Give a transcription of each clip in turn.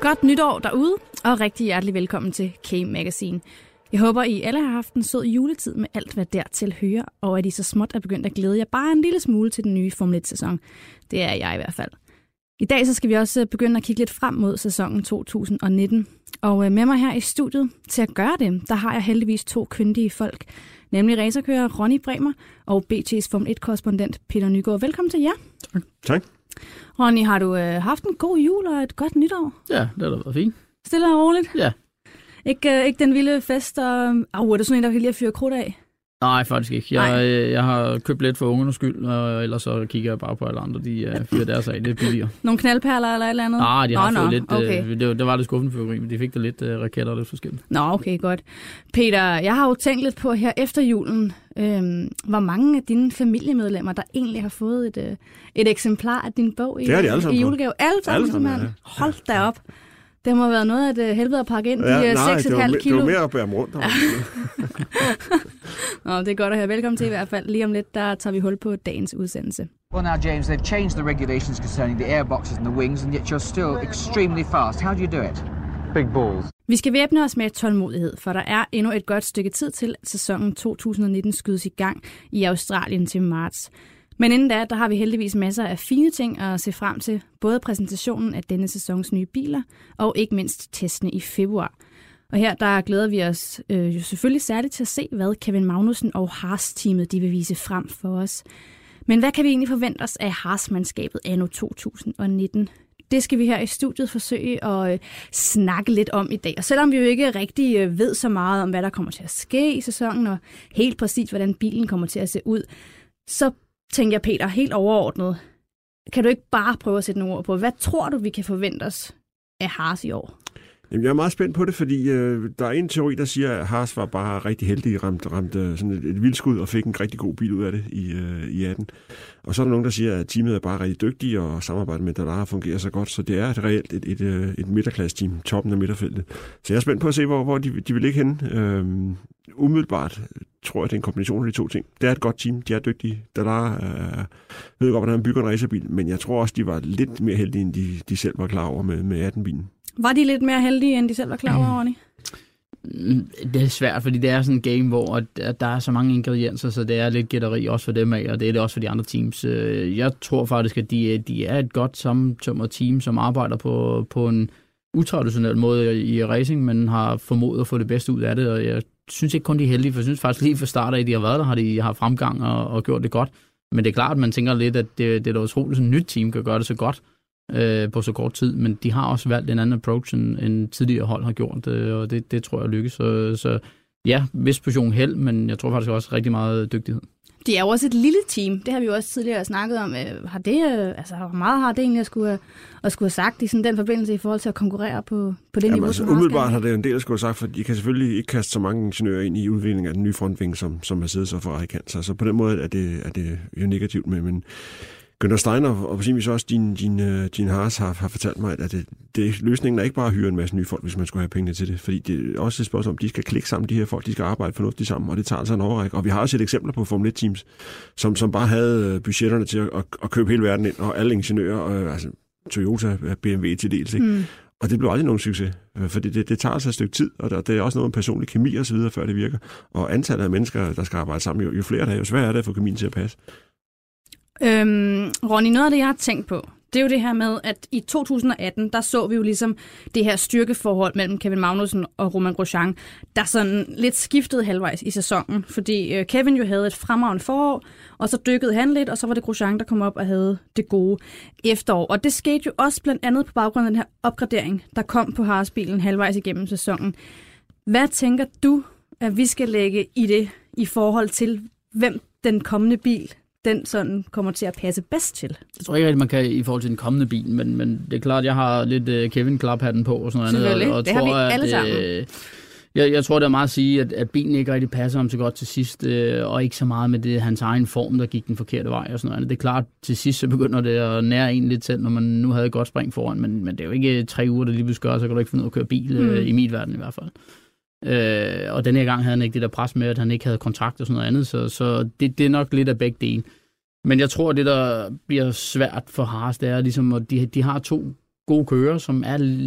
Godt nytår derude, og rigtig hjertelig velkommen til K-Magazine. Jeg håber, I alle har haft en sød juletid med alt, hvad dertil hører, og at I så småt er begyndt at glæde jer bare en lille smule til den nye Formel 1-sæson. Det er jeg i hvert fald. I dag så skal vi også begynde at kigge lidt frem mod sæsonen 2019. Og med mig her i studiet til at gøre det, der har jeg heldigvis to kyndige folk, nemlig racerkører Ronny Bremer og BT's Formel 1-korrespondent Peter Nygaard. Velkommen til jer. Tak. Ronny, har du haft en god jul og et godt nytår? Ja, det har da været fint. Stille og roligt? Ja. Ikke den vilde fest, og er du sådan en, der kan lide at fyre krudt af? Nej, faktisk ikke. Jeg har købt lidt for ungernes skyld, og ellers så kigger jeg bare på alle andre, de fyrer deres af. Det er billigere. Nogle knaldperler eller et eller andet? Nej, de har fået lidt. Okay. Det var lidt skuffende fyrværkeri, men de fik da lidt raketter og lidt forskelligt. Nå, okay, godt. Peter, jeg har jo tænkt lidt på her efter julen, hvor mange af dine familiemedlemmer, der egentlig har fået et eksemplar af din bog i julegave. Alle sammen, ja. Hold da op. Det må have været noget af et helvede at pakke ind, de 6,5 kilo. Det var mere at bære dem rundt. Nå, det er godt at høre. Velkommen til i hvert fald. Lige om lidt, der tager vi hul på dagens udsendelse. Well now, James, they've changed the regulations concerning the airboxes and the wings, and yet you're still extremely fast. How do you do it? Big balls. Vi skal væbne os med tålmodighed, for der er endnu et godt stykke tid til, at sæsonen 2019 skydes i gang i Australien til marts. Men inden da, der har vi heldigvis masser af fine ting at se frem til. Både præsentationen af denne sæsons nye biler, og ikke mindst testene i februar. Og her der glæder vi os jo selvfølgelig særligt til at se, hvad Kevin Magnussen og Haas-teamet de vil vise frem for os. Men hvad kan vi egentlig forvente os af Haas-mandskabet anno 2019? Det skal vi her i studiet forsøge at snakke lidt om i dag. Og selvom vi jo ikke rigtig ved så meget om, hvad der kommer til at ske i sæsonen, og helt præcis, hvordan bilen kommer til at se ud, så tænker jeg, Peter, helt overordnet, kan du ikke bare prøve at sætte nogle ord på, hvad tror du, vi kan forvente os af Haas i år? Jamen, jeg er meget spændt på det, fordi der er en teori, der siger, at Haas var bare rigtig heldig, ramte sådan et vildskud og fik en rigtig god bil ud af det i 18. Og så er der nogen, der siger, at teamet er bare rigtig dygtige, og samarbejdet med Dallara fungerer så godt, så det er et reelt et midterklasse-team, toppen af midterfeltet. Så jeg er spændt på at se, hvor de vil ligge henne. Umiddelbart tror jeg, det er en kombination af de to ting. Det er et godt team, de er dygtige. Dallara ved godt, hvordan man bygger en racerbil, men jeg tror også, de var lidt mere heldige, end de selv var klar over med 18-bilen. Var de lidt mere heldige, end de selv var klar over, Ronny? Det er svært, fordi det er sådan en game, hvor der er så mange ingredienser, så det er lidt gætteri også for dem af, og det er det også for de andre teams. Jeg tror faktisk, at de er et godt sammentømret team, som arbejder på en utraditionel måde i racing, men har formået at få det bedste ud af det, og jeg synes ikke kun, de er heldige, for jeg synes faktisk lige fra start af, de har været der, har de haft fremgang og gjort det godt. Men det er klart, at man tænker lidt, at det er da utroligt, at et nyt team kan gøre det så godt på så kort tid, men de har også valgt en anden approach, end tidligere hold har gjort, og det tror jeg lykkes. Så ja, vis portion held, men jeg tror faktisk også rigtig meget dygtighed. De er jo også et lille team, det har vi jo også tidligere snakket om. Hvor meget har det egentlig at skulle have sagt i sådan den forbindelse i forhold til at konkurrere på det niveau, som umiddelbart har det en del at skulle have sagt, for de kan selvfølgelig ikke kaste så mange ingeniører ind i udviklingen af den nye frontving, som Mercedes og Ferrari kan. Så på den måde er det jo negativt med, men Günther Steiner og på sin vis også din Haas har fortalt mig, at løsningen er ikke bare at hyre en masse nye folk, hvis man skulle have pengene til det. Fordi det er også et spørgsmål om, de skal klikke sammen, de her folk, de skal arbejde fornuftigt sammen, og det tager altså en overrække. Og vi har også et eksempler på Formel 1-teams, som bare havde budgetterne til at købe hele verden ind, og alle ingeniører, altså Toyota, BMW til dels, ikke? Mm. Og det blev aldrig nogen succes, for det tager altså et stykke tid, og det er også noget om personlig kemi og så videre, før det virker. Og antallet af mennesker, der skal arbejde sammen, jo flere der er, jo sværere er det at få kemien til at passe. Ronny, noget af det, jeg har tænkt på, det er jo det her med, at i 2018, der så vi jo ligesom det her styrkeforhold mellem Kevin Magnussen og Romain Grosjean, der sådan lidt skiftede halvvejs i sæsonen, fordi Kevin jo havde et fremragende forår, og så dykkede han lidt, og så var det Grosjean, der kom op og havde det gode efterår. Og det skete jo også blandt andet på baggrund af den her opgradering, der kom på Haas-bilen halvvejs igennem sæsonen. Hvad tænker du, at vi skal lægge i det i forhold til, hvem den kommende bil den sådan kommer til at passe bedst til? Jeg tror ikke rigtig, man kan i forhold til den kommende bil, men det er klart, jeg har lidt Kevin-klaphatten på og sådan noget. Og det tror, har vi alle sammen. Jeg tror, det er meget at sige, at bilen ikke rigtig passer ham så godt til sidst, og ikke så meget med det hans egen form, der gik den forkerte vej og sådan noget. Det er klart, til sidst så begynder det at nære en lidt selv, når man nu havde et godt spring foran, men det er jo ikke 3 uger, der lige pludselig gør, så kan du ikke finde ud af at køre bil i min verden i hvert fald. Og denne gang havde han ikke det der pres med, at han ikke havde kontrakt og sådan noget andet, så det er nok lidt af begge dele. Men jeg tror, det der bliver svært for Haas, det er ligesom, at de har 2 gode kører, som er lidt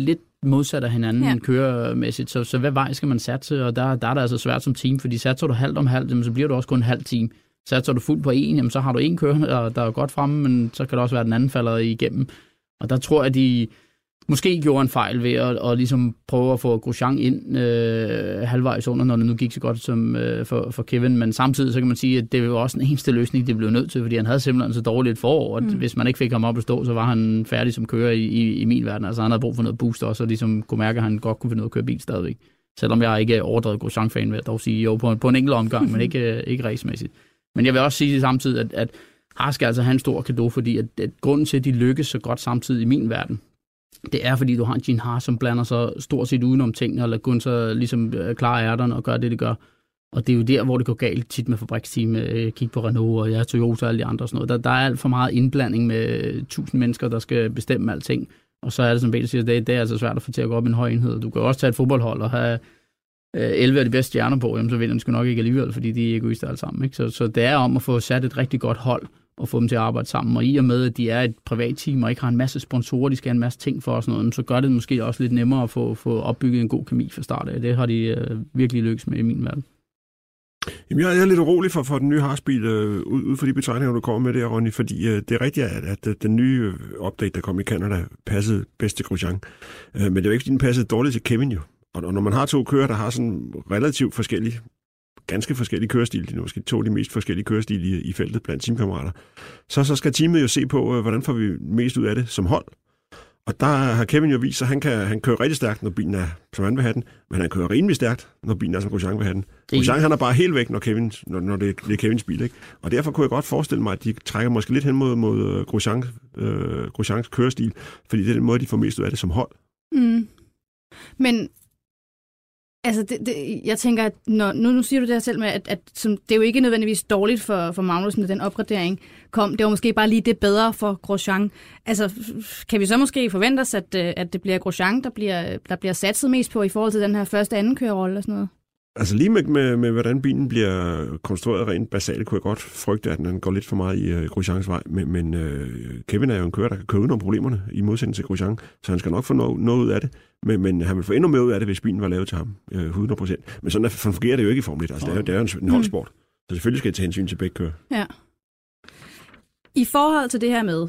modsat af hinanden køremæssigt. Så hvad vej skal man satse? Og der er det altså svært som team, fordi satser du halvt om halvt, jamen, så bliver du også kun en halv team. Satser du fuldt på en, jamen, så har du en kører, der er godt fremme, men så kan det også være, at den anden falder igennem. Og der tror jeg, at de måske gjorde en fejl ved at ligesom prøve at få Grosjean ind halvvejs under, når det nu gik så godt som for Kevin. Men samtidig så kan man sige, at det var også den eneste løsning, det blev nødt til, fordi han havde simpelthen så dårligt forår, at hvis man ikke fik ham op at stå, så var han færdig som kører i min verden. Altså han havde brug for noget boost også, og ligesom kunne mærke, at han godt kunne finde noget at køre bil stadigvæk. Selvom jeg ikke er overdrevet Grosjean-fan, vil jeg dog sige, jo på en enkelt omgang, men ikke racemæssigt. Men jeg vil også sige samtidig, at Haas skal altså have en stor cadeau, fordi at grunden til, at de lykkes så godt samtidig i min verden, det er, fordi du har en Gene Haas, som blander sig stort set udenom tingene, og lader Gunther ligesom klare ærterne og gøre det, de gør. Og det er jo der, hvor det går galt tit med fabriksteam. Kig på Renault og Toyota og alle de andre og sådan noget. Der er alt for meget indblanding med 1000 mennesker, der skal bestemme alting. Og så er det, som Peter siger, det er altså svært at få til at gå op i en høj enhed. Du kan også tage et fodboldhold og have 11 af de bedste stjerner på, jamen, så vinder den sgu nok ikke alligevel, fordi de er egoister alle sammen. Ikke? Så det er om at få sat et rigtig godt hold og få dem til at arbejde sammen. Og i og med, at de er et privat team og ikke har en masse sponsorer, de skal have en masse ting for og sådan noget, så gør det måske også lidt nemmere at få opbygget en god kemi fra start af. Det har de virkelig lykkes med i min verden. Jamen, jeg er lidt urolig for den nye Haas-bil ud for de betegninger, du kommer med der, Ronny, fordi det er rigtigt, at den nye update, der kom i Canada, passede bedst til Grosjean. Men det er jo ikke, fordi den passede dårligt til Kevin jo. Og når man har to kører, der har sådan relativt forskellige, ganske forskellige kørestil, de er måske to af de mest forskellige kørestil i feltet blandt teamkammerater, så skal teamet jo se på, hvordan får vi mest ud af det som hold. Og der har Kevin jo vist, at han kører rigtig stærkt, når bilen er, som han vil have den, men han kører rimelig stærkt, når bilen er, som Grosjean vil have den. Grosjean, han er bare helt væk, når det er Kevins bil, ikke? Og derfor kunne jeg godt forestille mig, at de trækker måske lidt hen mod Grosjeans kørestil, fordi det er den måde, de får mest ud af det som hold. Mm. Men altså, jeg tænker, at nu siger du det her selv med, at det er jo ikke nødvendigvis dårligt for Magnussen, at den opgradering kom. Det var måske bare lige det bedre for Grosjean. Altså, kan vi så måske forvente os, at det bliver Grosjean, der bliver satset mest på i forhold til den her første anden kørerolle og sådan noget? Altså lige med hvordan bilen bliver konstrueret rent basalt, kunne jeg godt frygte, at den går lidt for meget i Grosjeans vej. Men Kevin er jo en kører, der kan køre uden om problemerne i modsætning til Grosjean, så han skal nok få noget ud af det. Men han vil få endnu mere ud af det, hvis bilen var lavet til ham, 100%. Men sådan fungerer det jo ikke i Formel 1. Altså, det er jo en holdsport. Så selvfølgelig skal det tage hensyn til begge kører. Ja. I forhold til det her med,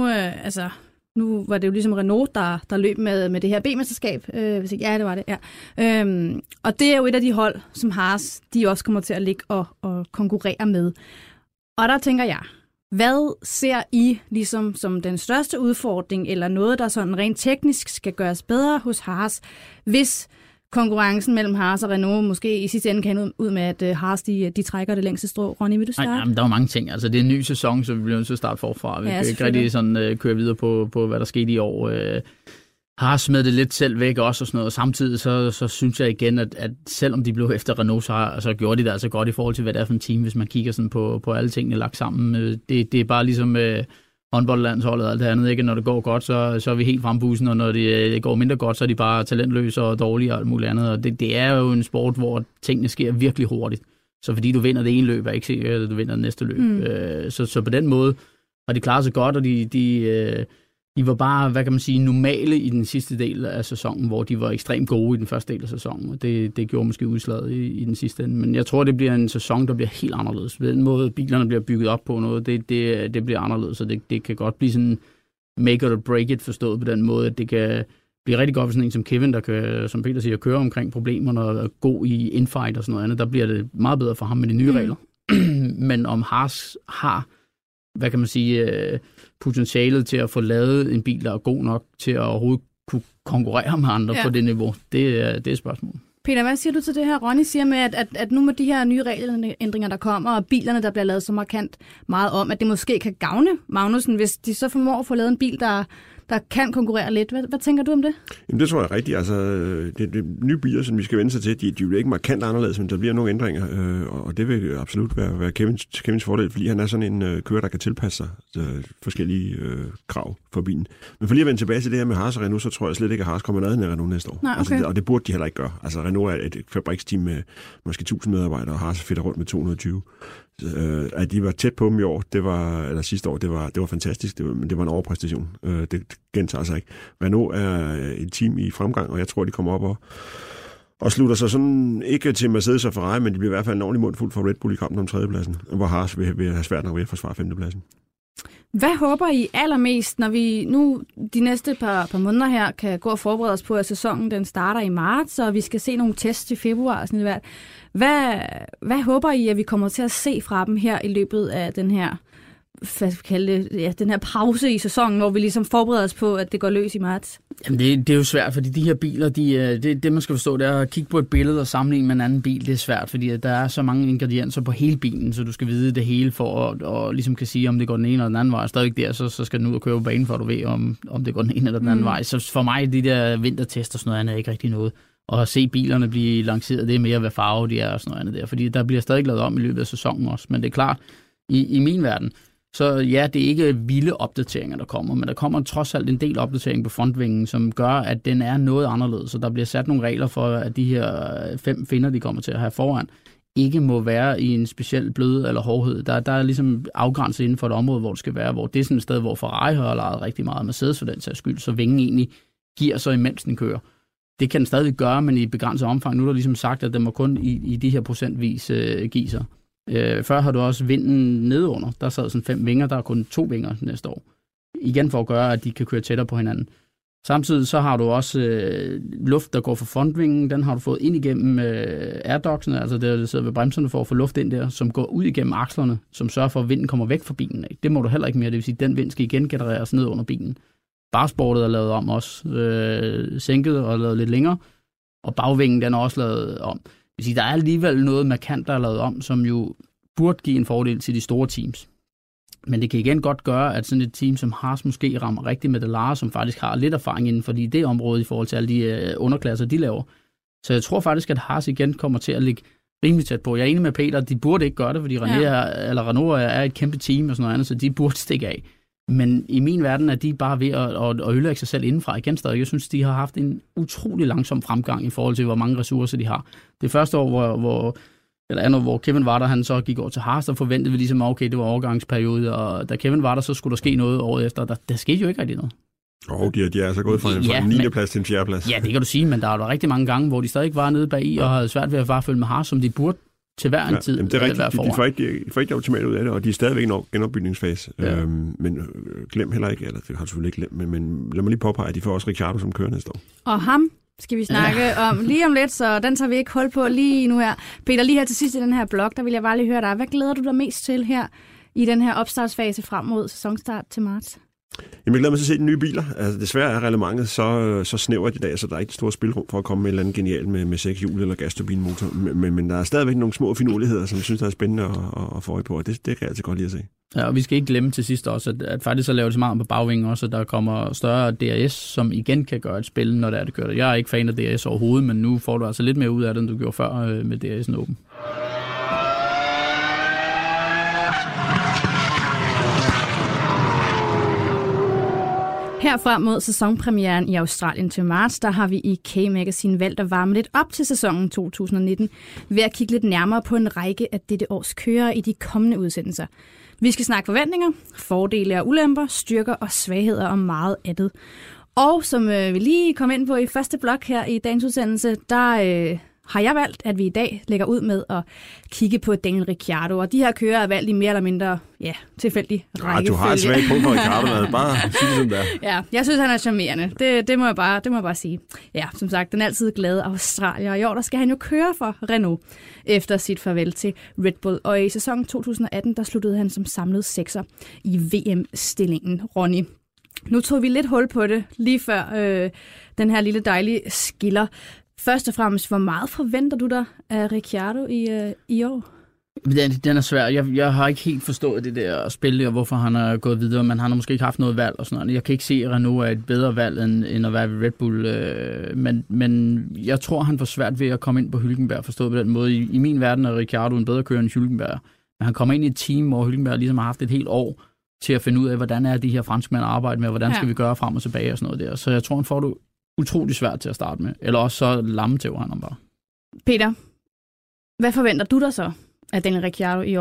nu var det jo ligesom Renault, der løb med det her B-mesterskab. Hvis ikke, ja, det var det, ja. Og det er jo et af de hold, som Haas, de også kommer til at ligge og konkurrere med. Og der tænker jeg, hvad ser I ligesom som den største udfordring, eller noget, der sådan rent teknisk skal gøres bedre hos Haas, hvis konkurrencen mellem Haas og Renault måske i sidste ende kan ud med, at Haas de trækker det længste strå? Ronny, vil du starte? Nej, der er mange ting. Altså, det er en ny sæson, så vi bliver nødt til at starte forfra. Vi kan ikke rigtig sådan, køre videre på, hvad der skete i år. Haas smed det lidt selv væk også og sådan noget. Og samtidig så synes jeg igen, at selvom de blev efter Renault, så gjorde de det altså godt i forhold til, hvad det er for en team, hvis man kigger sådan på alle tingene lagt sammen. Det er bare ligesom håndboldlandsholdet og alt det andet. Ikke? Når det går godt, så er vi helt frembussen, og når det går mindre godt, så er de bare talentløse og dårlige og alt muligt andet. Og det er jo en sport, hvor tingene sker virkelig hurtigt. Så fordi du vinder det ene løb, er ikke sikkert, at du vinder det næste løb. Så på den måde har de klaret sig godt, og de var bare, hvad kan man sige, normale i den sidste del af sæsonen, hvor de var ekstremt gode i den første del af sæsonen. Og det gjorde måske udslaget i den sidste ende. Men jeg tror, det bliver en sæson, der bliver helt anderledes. Den måde, bilerne bliver bygget op på noget, det bliver anderledes. Så det kan godt blive sådan make it or break it forstået på den måde, at det kan blive rigtig godt for sådan en som Kevin, der kan, som Peter siger, køre omkring problemerne og gå i infight og sådan noget andet. Der bliver det meget bedre for ham med de nye regler. Men om Haas har, hvad kan man sige, potentialet til at få lavet en bil, der er god nok til at overhovedet kunne konkurrere med andre på det niveau, det er spørgsmålet. Peter, hvad siger du til det her? Ronny siger med, at nu med de her nye regelændringer, der kommer, og bilerne, der bliver lavet så markant meget om, at det måske kan gavne Magnussen, hvis de så formår at få lavet en bil, der kan konkurrere lidt. Hvad tænker du om det? Jamen, det tror jeg rigtigt. Altså, det nye biler, som vi skal vende sig til, de er jo ikke markant anderledes, men der bliver nogle ændringer, og det vil absolut være Kevins fordel, fordi han er sådan en kører, der kan tilpasse sig forskellige krav for bilen. Men for lige at vende tilbage til det her med Haas og Renault, så tror jeg slet ikke, at Haas kommer ned i Renault næste år. Nej, okay. Altså, og det burde de heller ikke gøre. Altså, Renault er et fabriksteam med måske 1000 medarbejdere, og Haas fedter rundt med 220. At de var tæt på dem i år, eller sidste år, det var fantastisk, men det var en overpræstation. Det gentager sig ikke. Renault er et team i fremgang, og jeg tror, de kommer op og slutter sig sådan, ikke til Mercedes og Ferrari, men de bliver i hvert fald en ordentlig mundfuld for Red Bull i kampen om 3. pladsen, hvor Haas vil have svært nok ved at forsvare 5. pladsen. Hvad håber I allermest, når vi nu de næste par måneder her kan gå og forberede os på, at sæsonen den starter i marts, og vi skal se nogle tests i februar og sådan noget? Hvad håber I, at vi kommer til at se fra dem her i løbet af den her, den her pause i sæsonen, hvor vi ligesom forbereder os på, at det går løs i marts? Jamen det er jo svært, fordi de her biler, det man skal forstå, det er at kigge på et billede og sammenligne med en anden bil. Det er svært, fordi der er så mange ingredienser på hele bilen, så du skal vide det hele for at ligesom kan sige, om det går den ene eller den anden vej. Stadig der, så skal den ud og køre på banen, for at du ved, om det går den ene eller den anden vej. Så for mig, de der vintertester og sådan noget andet er ikke rigtig noget. Og at se bilerne blive lanceret, det er mere, hvad farve de er og sådan noget andet der. Fordi der bliver stadig lavet om i løbet af sæsonen også. Men det er klart, i min verden, så ja, det er ikke vilde opdateringer, der kommer, men der kommer trods alt en del opdatering på frontvingen, som gør, at den er noget anderledes. Så der bliver sat nogle regler for, at de her 5 finner, de kommer til at have foran, ikke må være i en speciel blød eller hårdhed. Der er ligesom afgrænset inden for et område, hvor det skal være, hvor det er sådan et sted, hvor Ferrari har lejet rigtig meget Mercedes for den sags skyld, så vingen egentlig giver så imens den kører. Det kan den stadig gøre, men i begrænset omfang. Nu er der ligesom sagt, at den må kun i de her procentvis give sig. Før har du også vinden nedunder. Der sad sådan 5 vinger, der er kun 2 vinger næste år. Igen for at gøre, at de kan køre tættere på hinanden. Samtidig så har du også luft, der går fra frontvingen. Den har du fået ind igennem airdogsene, altså der sidder ved bremserne for at få luft ind der, som går ud igennem akslerne, som sørger for, at vinden kommer væk fra bilen. Det må du heller ikke mere. Det vil sige, at den vind skal igen genereres ned under bilen. Barsportet er lavet om også. Sænket og lavet lidt længere. Og bagvingen, den er også lavet om. Det vil sige, der er alligevel noget markant, der er lavet om, som jo burde give en fordel til de store teams. Men det kan igen godt gøre, at sådan et team som Haas måske rammer rigtigt med Dallara, som faktisk har lidt erfaring inden for det område i forhold til alle de underklasser, de laver. Så jeg tror faktisk, at Haas igen kommer til at ligge rimelig tæt på. Jeg er enig med Peter, at de burde ikke gøre det, fordi Renault er et kæmpe team og sådan noget andet, så de burde stikke af. Men i min verden er de bare ved at ødelægge sig selv indenfra igen stadig. Jeg synes, de har haft en utrolig langsom fremgang i forhold til, hvor mange ressourcer de har. Det første år, hvor Kevin var der, han så gik over til Haas, der forventede vi ligesom, okay, det var overgangsperiode, og da Kevin var der, så skulle der ske noget året efter. Der skete jo ikke rigtig noget. De er altså gået fra en 9. plads til en 4. plads. Ja, det kan du sige, men der var rigtig mange gange, hvor de stadig var nede bag i, og havde svært ved at bare følge med Haas, som de burde til hver en tid. Jamen, det er rigtigt. De får ikke optimalt ud af det, og de er stadigvæk i en genopbygningsfase. Ja. Men glem heller ikke, eller det har du selvfølgelig ikke glemt, men lad mig lige påpege, at de får også Ricciardo som kører næste år. Og ham skal vi snakke om lige om lidt, så den tager vi ikke hold på lige nu her. Peter, lige her til sidst i den her blog, der vil jeg bare lige høre dig. Hvad glæder du dig mest til her i den her opstartsfase frem mod sæsonstart til marts? Jamen, jeg glæder mig til at se de nye biler. Altså, desværre er reglementet så snævert i dag, så der er ikke et stort spilrum for at komme med et eller andet genialt med 6 hjul eller gasturbinmotor. Men der er stadigvæk nogle små finurligheder, som jeg synes, der er spændende at få øje på, og det kan jeg altid godt lide at se. Ja, og vi skal ikke glemme til sidst også, at faktisk så laver det så meget på bagvingen også, at der kommer større DRS, som igen kan gøre et spil, når det kører. Jeg er ikke fan af DRS overhovedet, men nu får du altså lidt mere ud af det, end du gjorde før med DRS'en åben. Her frem mod sæsonpremieren i Australien til marts, der har vi i K-Magazine valgt at varme lidt op til sæsonen 2019 ved at kigge lidt nærmere på en række af dette års kørere i de kommende udsendelser. Vi skal snakke forventninger, fordele og ulemper, styrker og svagheder og meget andet. Og som vi lige kom ind på i første blok her i dagens udsendelse, der har jeg valgt, at vi i dag lægger ud med at kigge på Daniel Ricciardo. Og de her kører er valgt i mere eller mindre tilfældig rækkefølge. Du har et svagt punkt på Ricciardo, bare sige det som det er. Ja, jeg synes, han er charmerende. Det må jeg bare sige. Ja, som sagt, den altid glade australier. Og i år, der skal han jo køre for Renault efter sit farvel til Red Bull. Og i sæsonen 2018, der sluttede han som samlet 6'er i VM-stillingen. Ronny, nu tog vi lidt hul på det lige før den her lille dejlige skiller. Først og fremmest, hvor meget forventer du dig af Ricciardo i år? Den er svær. Jeg har ikke helt forstået det der spil, og hvorfor han er gået videre, men han har måske ikke haft noget valg og sådan noget. Jeg kan ikke se, at Renault er et bedre valg, end at være ved Red Bull. Men jeg tror, han får svært ved at komme ind på Hülkenberg, forstået på den måde. I min verden er Ricciardo en bedre kører end Hülkenberg. Men han kommer ind i et team, hvor Hülkenberg ligesom har haft et helt år til at finde ud af, hvordan er de her franskmænd arbejde med, hvordan skal vi gøre frem og tilbage og sådan noget der. Så jeg tror, han får det utrolig svært til at starte med. Eller også så lammetæver han om bare. Peter, hvad forventer du dig så af Daniel Ricciardo i år?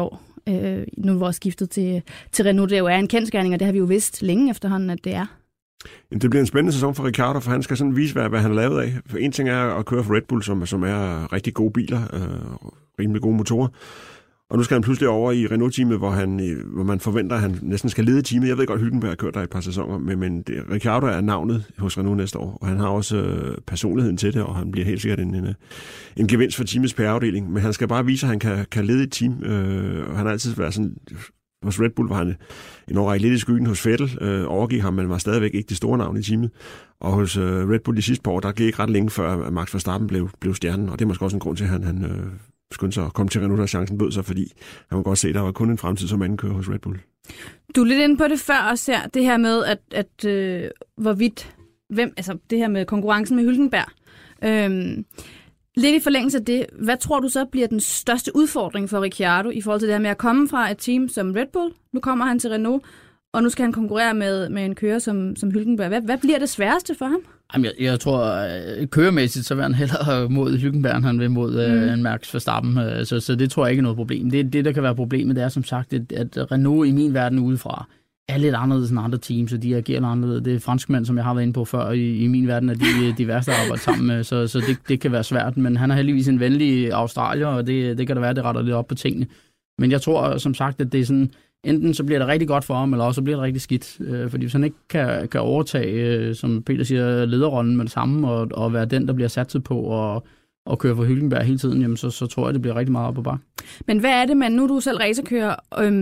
nu hvor skiftet til Renault, det jo er en kendsgerning, og det har vi jo vidst længe efterhånden, at det er. Det bliver en spændende sæson for Ricciardo, for han skal sådan vise, hvad han er lavet af. For en ting er at køre for Red Bull, som er rigtig gode biler, rimelig gode motorer. Og nu skal han pludselig over i Renault-teamet, hvor man forventer, at han næsten skal lede teamet. Jeg ved godt, at Hülkenberg har kørt der et par sæsoner, men Ricciardo er navnet hos Renault næste år, og han har også personligheden til det, og han bliver helt sikkert en gevinst for teamets PR-afdeling. Men han skal bare vise, at han kan lede et team. Og han har altid været sådan... Hos Red Bull var han en årrække lidt i skyggen hos Vettel, overgik ham, men var stadigvæk ikke det store navn i teamet. Og hos Red Bull de sidste par år, der gik ikke ret længe før Max Verstappen blev stjernen, og det er måske også en grund til, at han skyndte sig at komme til Renault, da chancen bød sig, fordi han må godt se, at der var kun en fremtid som andenkører hos Red Bull. Du er lidt inde på det før og ser det her med, at det her med konkurrencen med Hülkenberg. Lidt i forlængelse af det, hvad tror du så bliver den største udfordring for Ricciardo i forhold til det her med at komme fra et team som Red Bull? Nu kommer han til Renault, og nu skal han konkurrere med en kører som Hülkenberg. Hvad bliver det sværeste for ham? Jamen, jeg tror, køremæssigt, så vil han hellere mod Hülkenberg, end han vil mod en Max Verstappen. Så det tror jeg ikke er noget problem. Det, der kan være problemet, det er som sagt, at Renault i min verden udefra er lidt anderledes end andre teams, og de agerer lidt anderledes. Det er franskmænd, som jeg har været inde på før, i min verden er de værste at arbejde sammen med, så det kan være svært. Men han er heldigvis en venlig australier, og det kan da være, det retter lidt op på tingene. Men jeg tror som sagt, at det er sådan, enten så bliver det rigtig godt for ham, eller også så bliver det rigtig skidt. Fordi hvis han ikke kan overtage, som Peter siger, lederrollen med det samme, og være den, der bliver satset på, og køre for Hülkenberg hele tiden, jamen så tror jeg, det bliver rigtig meget op på bakke. Men hvad er det, nu er du selv racerkører,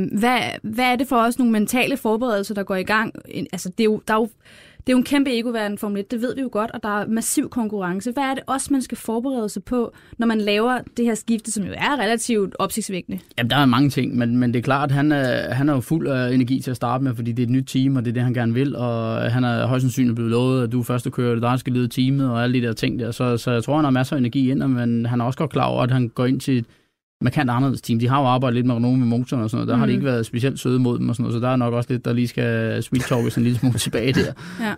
hvad er det for os nogle mentale forberedelser, der går i gang? Altså, det er jo en kæmpe ego-verden Formel 1, det ved vi jo godt, og der er massiv konkurrence. Hvad er det også, man skal forberede sig på, når man laver det her skifte, som jo er relativt opsigtsvækkende? Jamen, der er mange ting, men det er klart, at han er jo fuld af energi til at starte med, fordi det er et nyt team, og det er det, han gerne vil, og han er højst sandsynligt blevet lovet, at du første kører, der skal lede teamet, og alle de der ting der. Så jeg tror, han har masser af energi ind, men han er også godt klar over, at han går ind til et markant anderledes team. De har jo arbejdet lidt med Renault med motoren og sådan noget. Der har de ikke været specielt søde mod dem og sådan noget, så der er nok også lidt, der lige skal sweet-talkes en lille smule tilbage der.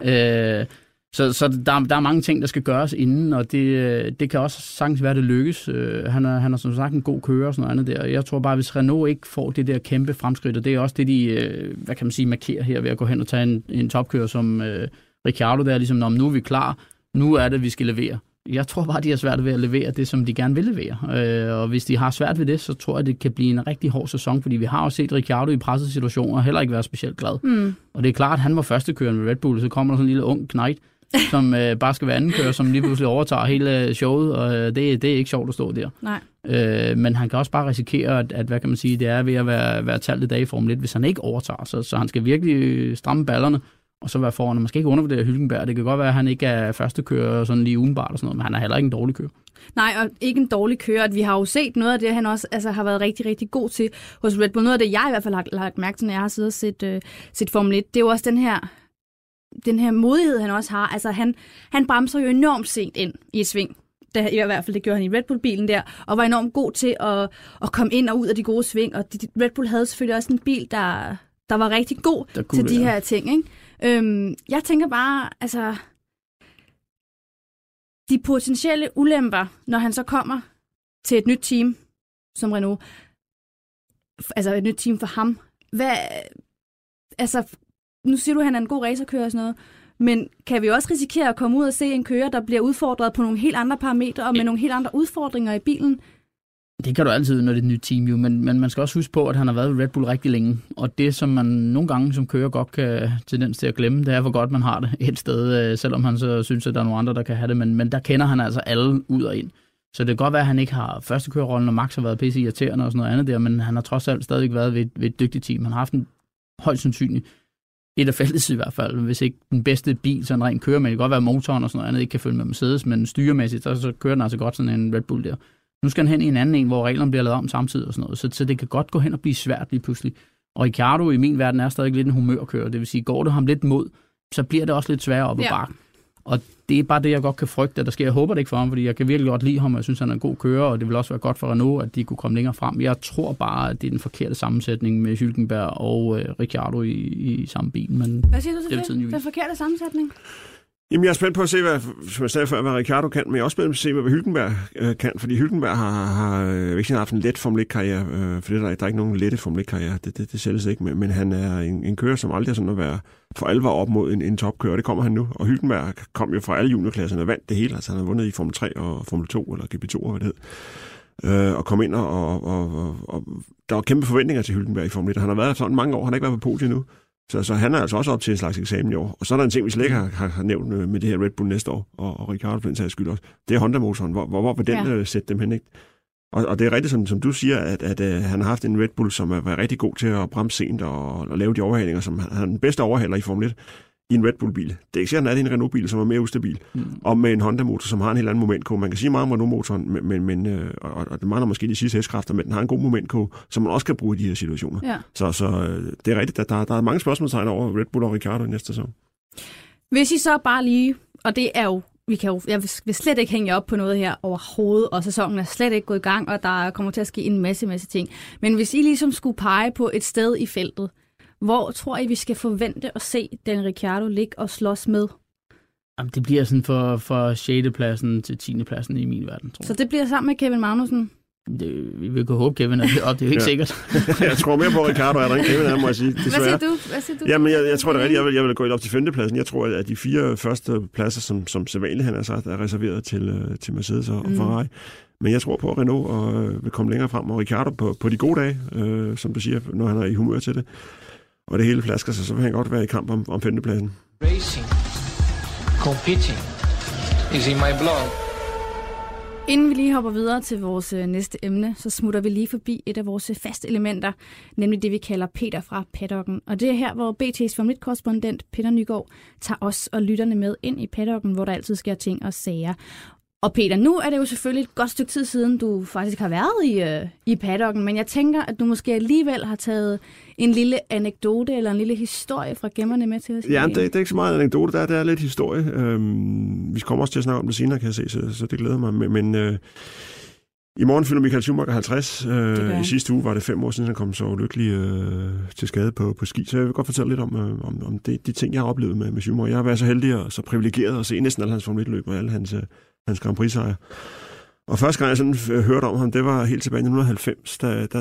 Ja. Så der er mange ting, der skal gøres inden, og det kan også sagtens være, det lykkes. Han er som sagt en god kører og sådan noget andet der. Jeg tror bare, hvis Renault ikke får det der kæmpe fremskridt, og det er også det, de markerer her ved at gå hen og tage en topkører som Ricciardo, der er ligesom, nu er vi klar, nu er det, vi skal levere. Jeg tror bare, de har svært ved at levere det, som de gerne vil levere. Og hvis de har svært ved det, så tror jeg, det kan blive en rigtig hård sæson, fordi vi har også set Ricciardo i pressede situationer heller ikke være specielt glad. Og det er klart, at han var førstekøren med Red Bull, så kommer der sådan en lille ung knægt, som bare skal være andenkører, som lige pludselig overtager hele showet, og det er ikke sjovt at stå der. Nej. Men han kan også bare risikere, at hvad kan man sige, det er ved at være talt i dag i Formel 1, hvis han ikke overtager. Så han skal virkelig stramme ballerne, og så være foran. Man skal ikke undervurdere Hülkenberg. Det kan godt være, at han ikke er førstekører sådan lige udenbart og sådan noget, men han er heller ikke en dårlig kører. Nej, og ikke en dårlig kører. Vi har jo set noget af det, han også har været rigtig, rigtig god til hos Red Bull. Noget af det, jeg i hvert fald har lagt mærke til, når jeg har siddet og set Formel 1, det er jo også den her modighed, han også har. Altså, han bremser jo enormt sent ind i et sving. I hvert fald, det gjorde han i Red Bull-bilen der, og var enormt god til at komme ind og ud af de gode sving. Og Red Bull havde selvfølgelig også en bil, der var rigtig god til de her ting, ikke? Jeg tænker bare, altså, de potentielle ulemper, når han så kommer til et nyt team som Renault, altså et nyt team for ham, nu siger du, at han er en god racerkører og sådan noget, men kan vi også risikere at komme ud og se en kører, der bliver udfordret på nogle helt andre parametre og med nogle helt andre udfordringer i bilen? Det kan du altid, når det er et nyt team, jo. Men man skal også huske på, at han har været i Red Bull rigtig længe. Og det, som man nogle gange som kører godt kan tendens til at glemme, det er, hvor godt man har det et sted, selvom han så synes, at der er nogle andre, der kan have det. Men der kender han altså alle ud og ind. Så det kan godt være, at han ikke har førstekørerrollen, og Max har været pisse irriterende og sådan noget andet der, men han har trods alt stadig været ved et dygtigt team. Han har haft en højst sandsynlig et af fælles i hvert fald, hvis ikke den bedste bil, sådan rent kører, men det kan godt være, motoren og sådan noget andet ikke kan følge med Mercedes, men styremæssigt, så kører den altså godt sådan en Red Bull der. Nu skal han hen i en anden en, hvor reglerne bliver lavet om samtidig og sådan noget, så det kan godt gå hen og blive svært lige pludselig. Og Ricciardo i min verden er stadig lidt en humørkører, det vil sige, går det ham lidt mod, så bliver det også lidt sværere op ad bakken. Og det er bare det, jeg godt kan frygte, at der sker. Jeg håber det ikke for ham, fordi jeg kan virkelig godt lide ham, og jeg synes, han er en god kører, og det vil også være godt for Renault, at de kunne komme længere frem. Jeg tror bare, at det er den forkerte sammensætning med Hülkenberg og Ricciardo i samme bil. Men hvad siger du til det? Den forkerte sammensætning? Jamen, jeg er spændt på at se, som jeg sagde før, hvad Ricciardo kan, men jeg er også spændt på at se, hvad Hülkenberg kan, fordi Hülkenberg har ikke haft en let Formel 1-karriere, for der er ikke nogen lette Formel 1-karriere, det sælges ikke, men han er en kører, som aldrig er sådan at være for alvor op mod en topkører, det kommer han nu, og Hülkenberg kom jo fra alle juniorklasserne og vandt det hele, altså han har vundet i Formel 3 og Formel 2, eller GP2, hvad det hed, og kom ind, og der var kæmpe forventninger til Hülkenberg i Formel 1, han har været sådan mange år, han har ikke været på podiet nu. Så han er altså også op til en slags eksamen i år. Og så er der en ting, vi slet ikke har nævnt med det her Red Bull næste år, og Ricciardo på den sags skyld også. Det er Honda-motoren. Hvor vil den sætte dem hen, ikke? Og det er rigtigt, som du siger, at han har haft en Red Bull, som er rigtig god til at bremse sent og lave de overhalinger, som han er den bedste overhaler i Formel 1 i en Red Bull-bil. Det er ikke sikkert, at det er en Renault-bil, som er mere ustabil, og med en Honda-motor, som har en helt anden momentkode. Man kan sige meget om Renault-motoren, og det mangler måske de sidste hestekræfter, men den har en god momentkode, som man også kan bruge i de her situationer. Ja. Så det er rigtigt, at der er mange spørgsmålstegn over Red Bull og Ricciardo i næste sæson. Hvis I så bare lige, og det er jo, jeg vil slet ikke hænge op på noget her overhovedet, og sæsonen er slet ikke gået i gang, og der kommer til at ske en masse ting. Men hvis I ligesom skulle pege på et sted i feltet, hvor tror I, vi skal forvente at se den Ricciardo ligge og slås med? Jamen, det bliver sådan for 6. pladsen til 10. pladsen i min verden, tror jeg. Så det bliver sammen med Kevin Magnussen? Vi vil kunne håbe, Kevin er op. Det er jo ikke sikkert. Jeg tror mere på Ricciardo, er der ikke Kevin, må jeg sige. Hvad siger du? Jamen, jeg tror det er rigtigt. Jeg vil gå op til 5. pladsen. Jeg tror, at de 4 første pladser, som sædvanligt han har sagt, er reserveret til Mercedes og Ferrari. Men jeg tror på, at Renault vil komme længere frem, og Ricciardo på de gode dage, som du siger, når han er i humør til det. Og det hele flasker sig, så vil han godt være i kamp om 5. pladsen. Racing, competing is in my blood. Inden vi lige hopper videre til vores næste emne, så smutter vi lige forbi et af vores faste elementer, nemlig det, vi kalder Peter fra paddocken. Og det er her, hvor BT's Formel 1-korrespondent Peter Nygaard tager os og lytterne med ind i paddocken, hvor der altid sker ting og sager. Og Peter, nu er det jo selvfølgelig et godt stykke tid siden, du faktisk har været i paddocken, men jeg tænker, at du måske alligevel har taget en lille anekdote eller en lille historie fra gemmerne med til os. Ja, det er ikke så meget anekdote, det er lidt historie. Vi kommer også til at snakke om det senere, kan jeg se, så det glæder mig. Men i morgen fylder Michael Schumacher 50. I sidste uge var det 5 år siden, han kom så ulykkelig til skade på ski. Så jeg vil godt fortælle lidt om de ting, jeg har oplevet med Schumacher. Jeg har været så heldig og så privilegeret at se næsten alle hans Formel 1-løb og alle hans Grand Prix-sejre. Og første gang, jeg sådan hørte om ham, det var helt tilbage i 1990.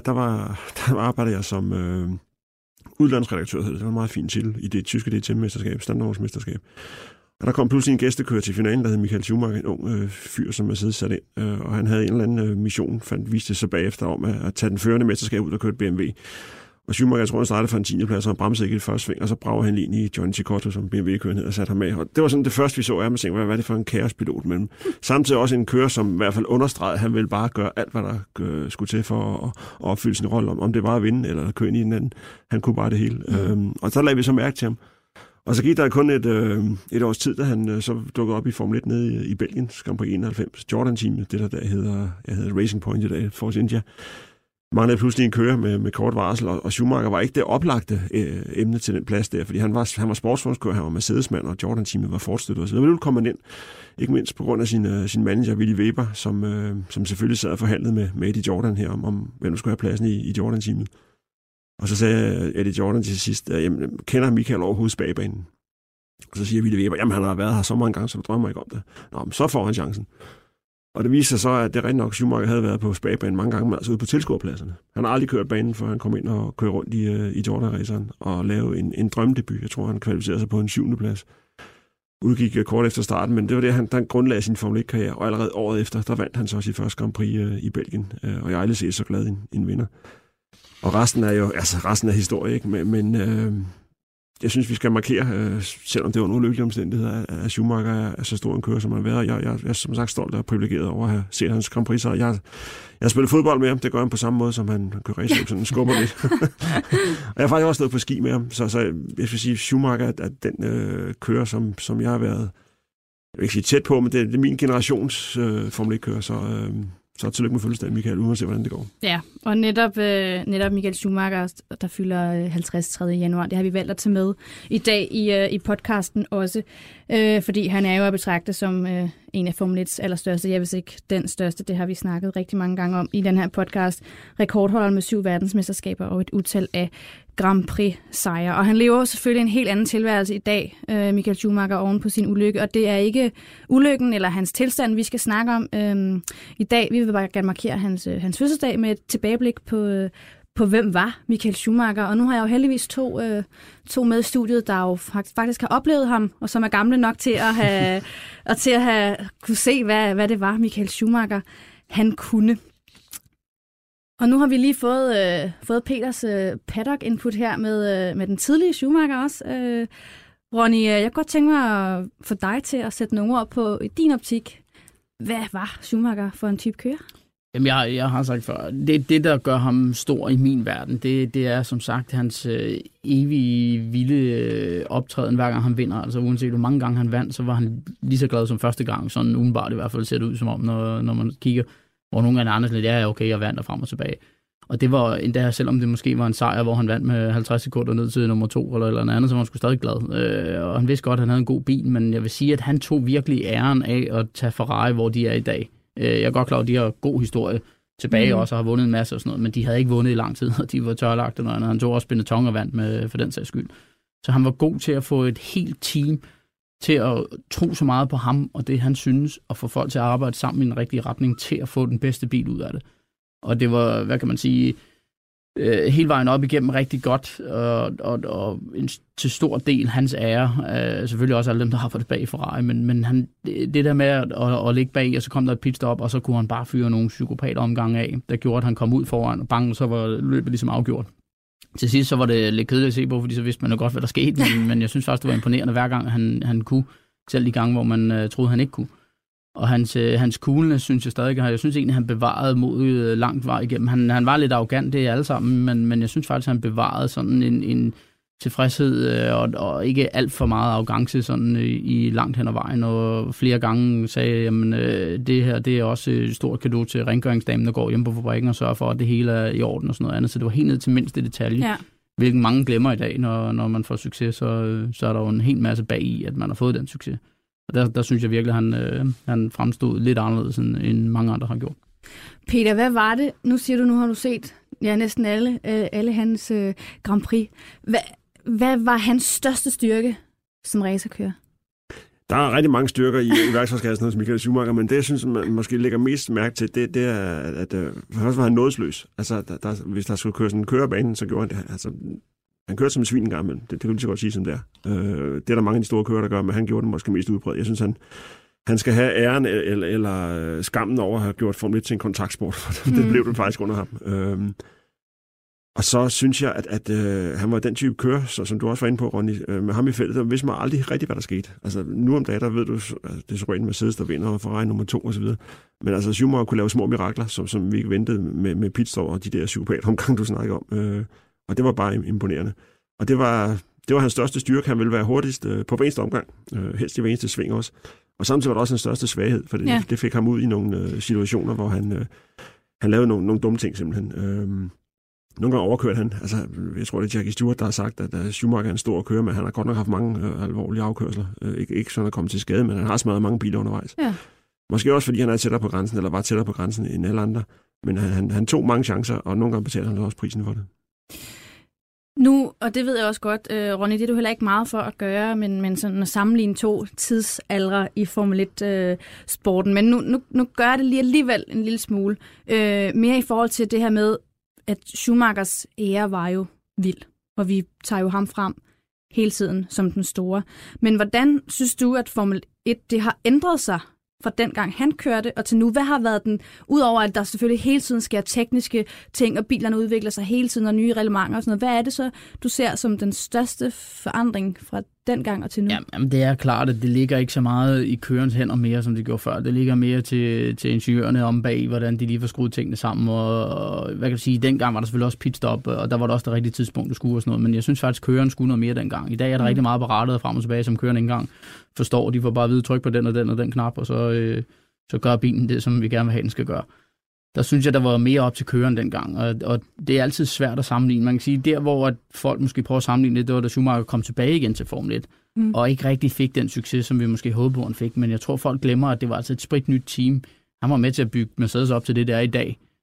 Der arbejdede jeg som udlandsredaktør. Det var en meget fin titel i det tyske DTM-mesterskab, standardårsmesterskab. Og der kom pludselig en gæstekører til finalen, der hed Michael Schumacher, en ung fyr, som er siddet sat ind. Og han havde en eller anden mission, viste sig bagefter om at tage den førende mesterskab ud og køre et BMW. Og Schumacher, jeg tror, han startede fra en 10. plads, og han bremsede ikke i det første sving, og så brager han lige ind i Johnny Cicotto, som BMW-kører ned og satte ham med. Og det var sådan det første, vi så af ham, og tænkte, hvad er det for en kaospilot? Men samtidig også en kører, som i hvert fald understregede, at han ville bare gøre alt, hvad der skulle til for at opfylde sin rolle, om det var at vinde eller at køre ind i den anden. Han kunne bare det hele. Og så lagde vi så mærke til ham. Og så gik der kun et års tid, da han så dukkede op i Formel 1 nede i Belgien, Grand Prix 91. Jordan-teamet, det der hedder Racing Point i dag, Force India. Manglede pludselig en kører med kort varsel, og Schumacher var ikke det oplagte emne til den plads der, fordi han var sportsvognskører, han var Mercedes-mand, og Jordan-teamet var Ford-støttet. Så der ville komme ind, ikke mindst på grund af sin manager, Willy Weber, som selvfølgelig sad og forhandlede med Eddie Jordan her, om hvem der skulle have pladsen i Jordan-teamet. Og så sagde Eddie Jordan til sidst, jamen, kender Michael overhovedet bagbanen? Og så siger Willy Weber, jamen han har været her så mange gange, så du drømmer ikke om det. Nå, men så får han chancen. Og det viser sig så, at det rent nok, Schumacher havde været på spagbanen mange gange, men altså ude på tilskuerpladserne. Han har aldrig kørt banen, før han kom ind og kørte rundt i Jordan-raceren og lavede en drømmedebut. Jeg tror, han kvalificerede sig på en 7. plads. Udgik kort efter starten, men det var det, han grundlagde sin Formel 1-karriere, og allerede året efter, der vandt han så sit første Grand Prix i Belgien. Og jeg har aldrig set så glad en vinder. Og resten er jo, resten er historie, ikke? Men jeg synes, vi skal markere, selvom det var en ulykkelig omstændighed, at Schumacher er så stor en kører, som han har været. Jeg er som sagt stolt og privilegeret over at have set hans Grand Prix. Så jeg har spillet fodbold med ham. Det gør han på samme måde, som han kører race, sådan skubber lidt. Og jeg har faktisk også stået på ski med ham. Så jeg vil sige, Schumacher er den kører, som jeg har været, jeg vil ikke sige tæt på, men det er min generations Formel 1-kører. Så tillykke med fødselsdagen, Michael, uden at se, hvordan det går. Ja, og netop Michael Schumacher, der fylder 50. 3. januar, det har vi valgt at tage med i dag i podcasten også, fordi han er jo at betragte som en af Formel 1's allerstørste, jeg vil ikke den største, det har vi snakket rigtig mange gange om i den her podcast. Rekordholder med 7 verdensmesterskaber og et utal af Grand Prix-sejre. Og han lever selvfølgelig en helt anden tilværelse i dag, Michael Schumacher, oven på sin ulykke. Og det er ikke ulykken eller hans tilstand, vi skal snakke om i dag. Vi vil bare gerne markere hans fødselsdag med et tilbageblik på hvem var Michael Schumacher. Og nu har jeg jo heldigvis to med i studiet, der jo faktisk har oplevet ham, og som er gamle nok til at have kunne se, hvad det var, Michael Schumacher han kunne. Og nu har vi lige fået Peters paddock-input her med den tidlige Schumacher også. Ronny, jeg kunne godt tænke mig at få dig til at sætte nogle ord på i din optik. Hvad var Schumacher for en type kører? Jamen, jeg har sagt før, det der gør ham stor i min verden, det er som sagt hans evige vilde optræden, hver gang han vinder. Altså uanset hvor mange gange han vandt, så var han lige så glad som første gang. Sådan umiddelbart i hvert fald ser det ud som om, når man kigger, hvor nogle af de andre lidt, ja okay, jeg vandt og frem og tilbage. Og det var endda, selvom det måske var en sejr, hvor han vandt med 50 sekunder ned til nummer 2 eller noget andet, så var han sgu stadig glad. Og han vidste godt, at han havde en god bil, men jeg vil sige, at han tog virkelig æren af at tage Ferrari, hvor de er i dag. Jeg er godt klar, at de har god historie tilbage også, og har vundet en masse og sådan noget, men de havde ikke vundet i lang tid, og de var tørlagt og noget andet. Han tog også Benetton og vandt med, for den sags skyld. Så han var god til at få et helt team til at tro så meget på ham, og det han synes, og få folk til at arbejde sammen i den rigtige retning, til at få den bedste bil ud af det. Og det var, hvad kan man sige, hele vejen op igennem rigtig godt, og til stor del hans ære, selvfølgelig også alle dem, der har fået det bag Ferrari, men han, det der med at ligge bag, og så kom der et pitstop, og så kunne han bare fyre nogle psykopater omgang af, der gjorde, at han kom ud foran, og bang, så var løbet ligesom afgjort. Til sidst så var det lidt kedeligt at se på, fordi så vidste man jo godt, hvad der skete, men jeg synes faktisk, det var imponerende hver gang, han kunne, selv de gange, hvor man troede, han ikke kunne. Og hans coolness, synes jeg stadig, jeg synes egentlig, han bevarede modet langt vej igennem. Han var lidt arrogant, det er alle sammen, men jeg synes faktisk, han bevarede sådan en tilfredshed og ikke alt for meget arrogance sådan i langt hen ad vejen. Og flere gange sagde, jamen det her, det er også et stort cadeau til rengøringsdamen, der går hjem på fabrikken og sørger for, at det hele er i orden og sådan noget andet. Så det var helt ned til mindste detalje. Ja. Hvilken mange glemmer i dag, når man får succes, så er der jo en hel masse bag i, at man har fået den succes. Og der synes jeg virkelig, han fremstod lidt anderledes, end mange andre har gjort. Peter, hvad var det? Nu siger du, nu har du set næsten alle hans Grand Prix. Hvad var hans største styrke som racerkører? Der er rigtig mange styrker i værktøjskassen hos Michael Schumacher, men det, jeg synes, man måske lægger mest mærke til, det er, at først var han nådesløs. Altså, hvis der skulle køre sådan en kørebane, så gjorde han det. Altså, han kørte som en svin en gang, men det kan du lige så godt sige som det er. Det er der mange af de store kører, der gør, men han gjorde det måske mest udbredt. Jeg synes, han skal have æren eller skammen over at have gjort Formel 1 til en kontaktsport, for det blev det faktisk under ham. Og så synes jeg, at han var den type kører, som du også var inde på, Ronny, med ham i feltet, der vidste man aldrig rigtigt, hvad der skete. Altså, nu om dagen, der ved du, at det er så rent Mercedes, der vinder, og Ferrari nummer 2 osv. Men altså, Schumacher kunne lave små mirakler, som vi ikke ventede med pitstop og de der psykopater omgang, du snakker om. Og det var bare imponerende. Og det var hans største styrke. Han ville være hurtigst på hver eneste omgang. Helst i hver eneste sving også. Og samtidig var det også hans største svaghed, for det fik ham ud i nogle situationer, hvor han lavede nogle dumme ting simpelthen. Nogle gange overkørte han. Altså, jeg tror, det er Jackie Stewart, der har sagt, at Schumacher er en stor kører, men han har godt nok haft mange alvorlige afkørsler. Ikke sådan at komme til skade, men han har smadret mange biler undervejs. Ja. Måske også, fordi han er tættere på grænsen, eller var tættere på grænsen end alle andre. Men han tog mange chancer, og nogle gange betalte han også prisen for det. Nu, og det ved jeg også godt, Ronny, det er du heller ikke meget for at gøre, men sådan at sammenligne 2 tidsaldre i Formel 1-sporten. Men nu gør det lige alligevel en lille smule. Mere i forhold til det her med, at Schumachers ære var jo vild, og vi tager jo ham frem hele tiden som den store. Men hvordan synes du, at Formel 1 det har ændret sig fra dengang han kørte og til nu? Hvad har været den, udover at der selvfølgelig hele tiden sker tekniske ting, og bilerne udvikler sig hele tiden, og nye reglementer og sådan noget. Hvad er det så, du ser som den største forandring fra dengang og til nu? Jamen, det er klart, at det ligger ikke så meget i kørens hænder mere, som det gjorde før. Det ligger mere til ingeniørerne om bag, hvordan de lige får skruet tingene sammen. Og hvad kan jeg sige, dengang var der selvfølgelig også pitstop, og der var der også det rigtige tidspunkt, du skulle og sådan noget. Men jeg synes faktisk, at køreren skulle noget mere dengang. I dag er der rigtig meget på rattet frem og tilbage, som køreren ikke engang forstår. De får bare at vide, tryk på den og den og den knap, og så gør bilen det, som vi gerne vil have, den skal gøre. Der synes jeg, der var mere op til køreren dengang, og det er altid svært at sammenligne. Man kan sige, der hvor at folk måske prøver at sammenligne det, var da Schumacher kom tilbage igen til Formel 1, og ikke rigtig fik den succes, som vi måske håbede på, han fik. Men jeg tror, folk glemmer, at det var altså et spritnyt team. Han var med til at bygge Mercedes op til det, der er i dag.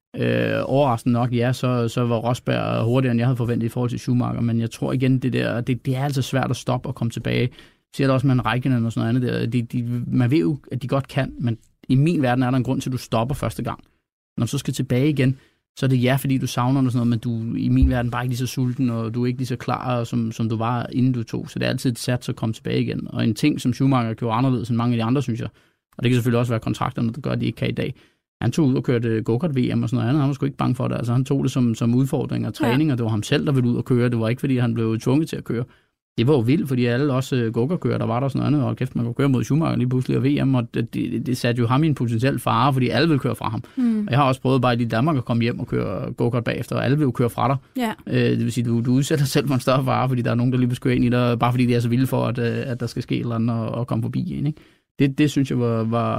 Overraskende nok, ja, så var Rosberg hurtigere, end jeg havde forventet i forhold til Schumacher, men jeg tror igen, det er altså svært at stoppe og komme tilbage. Jeg siger det også med en Räikkönen og sådan noget andet der. Man ved jo, at de godt kan, men i min verden er der en grund til, at du stopper første gang. Når du så skal tilbage igen, så er det fordi du savner noget, men du i min verden bare ikke lige så sulten, og du er ikke lige så klar, som du var, inden du tog. Så det er altid et sats at komme tilbage igen. Og en ting, som Schumacher gjorde anderledes end mange af de andre, synes jeg, og det kan selvfølgelig også være kontrakterne, der gør, at de ikke kan i dag. Han tog ud og kørte go-kart-VM og sådan noget andet. Han var sgu ikke bange for det. Altså, han tog det som udfordring og træning, og det var ham selv, der ville ud og køre. Det var ikke, fordi han blev tvunget til at køre. Det var jo vildt, fordi alle også go-kart-kører, der var der sådan noget andet, og kæft, man kunne køre mod Schumacher lige pludselig og VM, og det satte jo ham i en potentiel fare, fordi alle ville køre fra ham. Og jeg har også prøvet bare i Danmark at komme hjem og køre go-kart bagefter, og alle vil jo køre fra dig. Ja. Det vil sige, du udsætter selv for en større fare, fordi der er nogen, der lige vil køre ind i dig, bare fordi de er så vilde for, at der skal ske et eller andet og komme forbi en. Ikke? Det synes jeg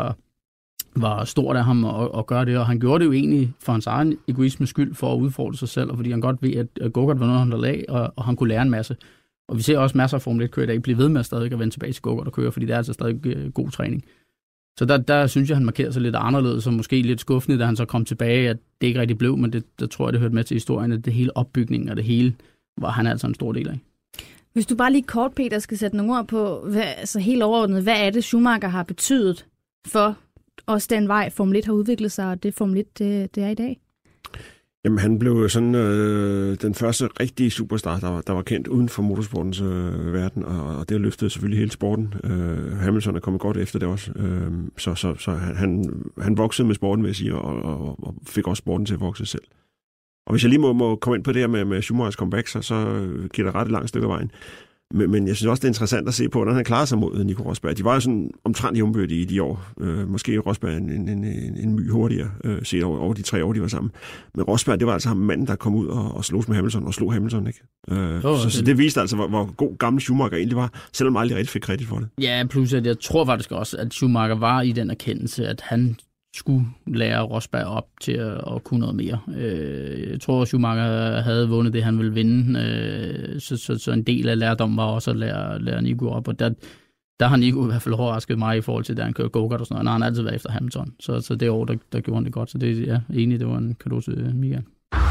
var stort af ham at gøre det, og han gjorde det jo egentlig for hans egen egoismes skyld, for at udfordre sig selv, og fordi han godt ved, at go-kart var noget, han lavede af, og han kunne lære en masse. Og vi ser også masser af Formel 1-kører, der ikke bliver ved med at stadig at vende tilbage til go-kart og køre, fordi det er altså stadig god træning. Så der synes jeg, han markerede sig lidt anderledes, og måske lidt skuffende, da han så kom tilbage, at det ikke rigtig blev, men der tror jeg, det hørte med til historien, at det hele opbygningen og det hele var han altså en stor del af. Hvis du bare lige kort, Peter, skal sætte nogle ord på, helt overordnet, hvad er det, Schumacher har betydet for også den vej, Formel 1 har udviklet sig, og det Formel 1, det er i dag? Jamen, han blev sådan den første rigtige superstar, der var kendt uden for motorsportens verden, og det løftede selvfølgelig hele sporten. Hamilton er kommet godt efter det også. Så han voksede med sporten, vil jeg sige, og fik også sporten til at vokse selv. Og hvis jeg lige må komme ind på det her med Schumachers comeback, så giver der ret et langt stykke af vejen. Men jeg synes også, det er interessant at se på, hvordan han klarer sig mod Nico Rosberg. De var jo sådan omtrent jævnbyrdige i de år. Måske Rosberg en my hurtigere set over de 3 år, de var sammen. Men Rosberg, det var altså ham manden, der kom ud og slogs med Hamilton, og slog Hamilton, ikke? Så det viste altså, hvor god gammel Schumacher egentlig var, selvom aldrig rigtig fik kredit for det. Ja, plus at jeg tror faktisk også, at Schumacher var i den erkendelse, at han skulle lære Rosberg op til at kunne noget mere. Jeg tror, Schumacher havde vundet det, han ville vinde. Så en del af lærdommen var også at lære Nico op. Og der har Nico i hvert fald overrasket mig i forhold til, da han kørte go-kart og sådan noget. Han har altid været efter Hamilton. Så det år, der gjorde han det godt. Så det er enig, det var en cadeau til Miguel.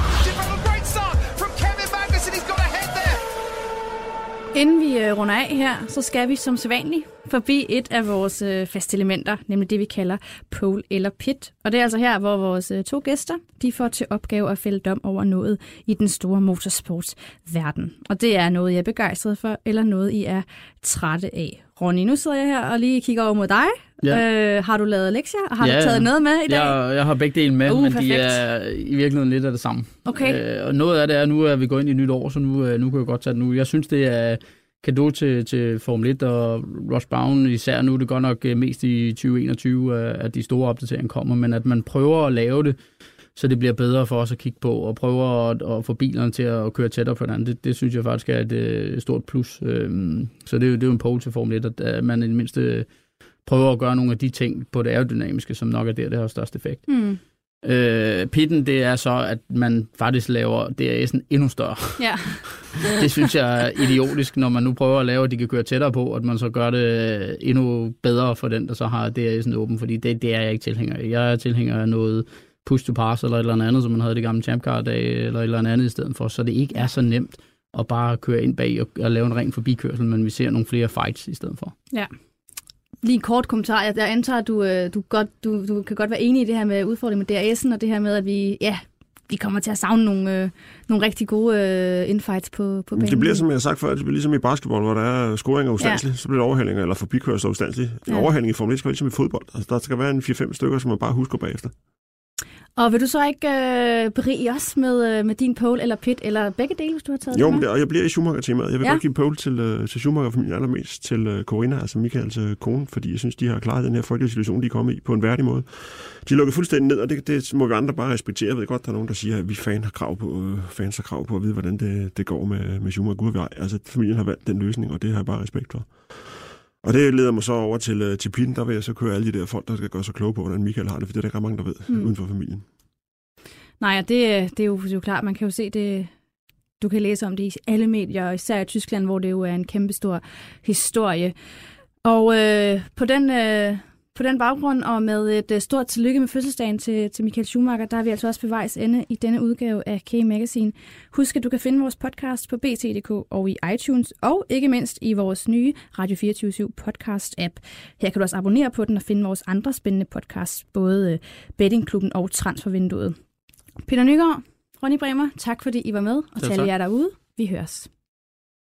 Inden vi runder af her, så skal vi som sædvanligt forbi et af vores faste elementer, nemlig det, vi kalder pole eller pit. Og det er altså her, hvor vores 2 gæster de får til opgave at fælde dom over noget i den store motorsportsverden. Og det er noget, jeg er begejstret for, eller noget, I er trætte af. Ronny, nu sidder jeg her og lige kigger over mod dig. Ja. Har du lavet lektier, og har du taget noget med i dag? Jeg har begge dele med, men perfekt. De er i virkeligheden lidt af det samme. Okay. Og noget af det er, nu er vi gået ind i et nyt år, så nu kan jeg godt tage det nu. Jeg synes, det er cadeau til Formel 1 og Ross Brown, især nu. Det er godt nok mest i 2021, at de store opdateringer kommer, men at man prøver at lave det, så det bliver bedre for os at kigge på, og prøver at få bilerne til at køre tættere på hinanden. Det synes jeg faktisk er et stort plus. Så det er jo en pole til Formel 1, at man i det mindste prøver at gøre nogle af de ting på det aerodynamiske, som nok er det har størst effekt. Pitten, det er så, at man faktisk laver DRS'en endnu større. Ja. Det synes jeg er idiotisk, når man nu prøver at lave, at de kan køre tættere på, at man så gør det endnu bedre for den, der så har DRS'en åben, fordi det er jeg ikke tilhænger af. Jeg er tilhænger af noget push to pass eller et eller andet, som man havde det gamle Champ Car-dag, eller et eller andet i stedet for, så det ikke er så nemt at bare køre ind bag og lave en ren forbikørsel, men vi ser nogle flere fights i stedet for. Ja. Lige en kort kommentar. Jeg antager, at du kan godt være enig i det her med udfordringen med DRS'en, og det her med, at vi kommer til at savne nogle rigtig gode infights på banen. Det bliver, som jeg har sagt før, det bliver ligesom i basketball, hvor der er scoringer ustandsligt, så bliver det overhældinger eller forbikørsel ustandsligt. En overhældning i Formel 1 skal være ligesom i fodbold. Altså, der skal være en 4-5 stykker, som man bare husker bagefter. Og vil du så ikke berige os med din pole eller pit, eller begge dele, hvis du har taget det med? Jo, og jeg bliver i Schumacher-temaet. Jeg vil godt give pole til Schumacher-familien, allermest til Corinna, altså Michaels kone, fordi jeg synes, de har klaret den her frygtelige situation, de er kommet i på en værdig måde. De lukker fuldstændig ned, og det må vi andre bare respektere. Jeg ved godt, der er nogen, der siger, at vi fans har krav på at vide, hvordan det går med Schumacher. Gud, altså familien har valgt den løsning, og det har jeg bare respekt for. Og det leder mig så over til pitten, der vil jeg så køre alle de der folk, der skal gøre sig kloge på, hvordan Michael har det, for det er der ikke mange, der ved uden for familien. Nej, det er jo klart, man kan jo se det, du kan læse om det i alle medier, især i Tyskland, hvor det jo er en kæmpestor historie. Og På den baggrund og med et stort tillykke med fødselsdagen til Michael Schumacher, der er vi altså også ved vejs ende i denne udgave af K-Magazine. Husk, at du kan finde vores podcast på bt.dk og i iTunes, og ikke mindst i vores nye Radio 24/7 podcast-app. Her kan du også abonnere på den og finde vores andre spændende podcasts, både Bettingklubben og Transfervinduet. Peter Nygaard, Ronny Bremer, tak fordi I var med, og til alle jer derude, vi høres.